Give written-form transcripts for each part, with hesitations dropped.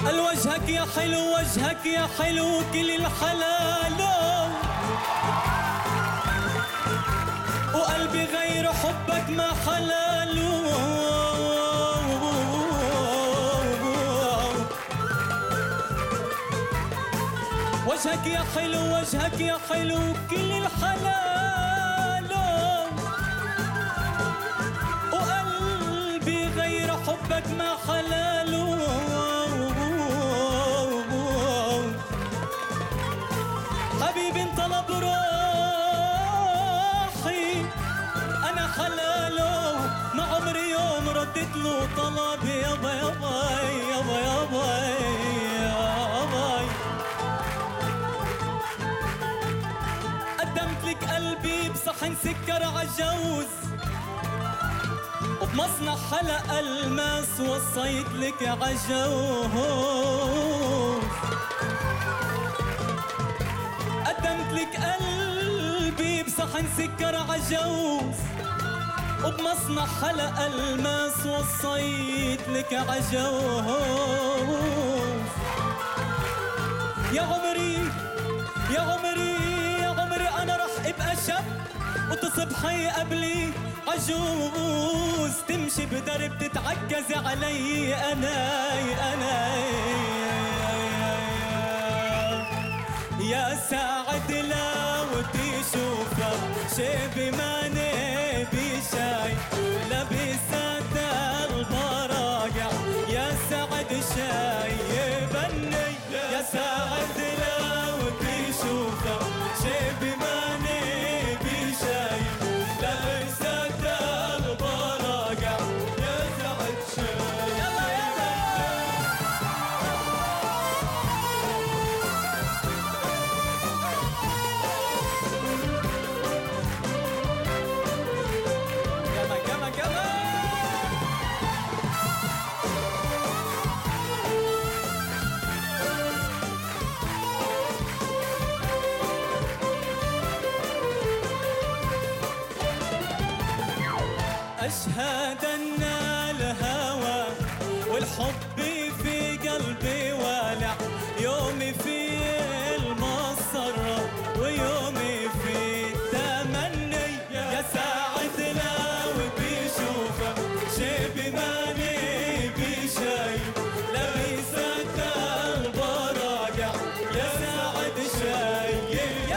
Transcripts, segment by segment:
الوجهك يا حلو وجهك يا حلو كل الحلال، وقلبي غير حبك ما حلاله. وجهك يا حلو وجهك يا حلو كل الحلال، وقلبي غير حبك ما حلاله. حبيبي انطلب روحي انا حلاله، ما عمري يوم ردت له طلب. يابا يابا يابا يابا يابا، قدمت لك قلبي بصحن سكر عالجوز، وبمصنع حلق الماس وصيت لك عالجوز. قدمت لك قلبي بصحن سكر عالجوز، وبمصنع حلق الماس وصيت لك عالجوز. يا عمري يا عمري يا عمري انا رح ابقى شاب، وتصبحي قبلي عجوز، تمشي بدرب تتعكز علي انا. يا ساعد لو تشوفها شبي ماني بشاي، لبست البراقع يا سعد شايبني. يا سعد لو تشوفها شبي ماني بشاي، لبست البراقع يا سعد شايبني. يلا يلا أشهد أن الهوى والحب في قلبي والع، يومي في المسرة ويومي في التمني. يا ساعد لو بيشوفه شبي ماني بشاي، لبست البراقع يا ساعد شايب.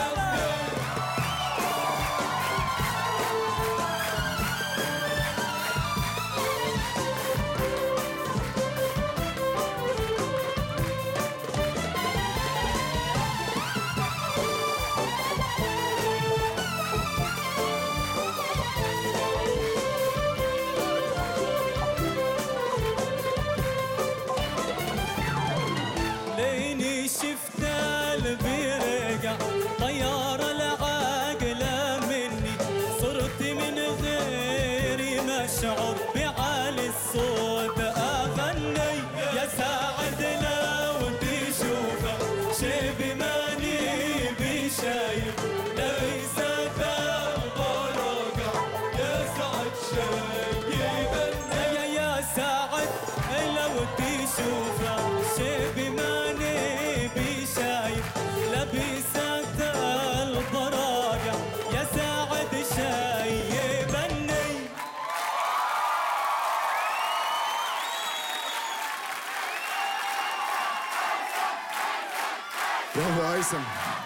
شفت قلبي رجع طيارة العاقلة مني، صرت من غيري مشعور بعالي الصوت أغني. يا ساعد لو تشوفه شبي ماني بشايب، لبست البراقع يا سعد شايبني. يا ساعد لو تشوفه شبي ماني بشايب، لبست البراقع يا ساعد شايبني. برافو هيثم.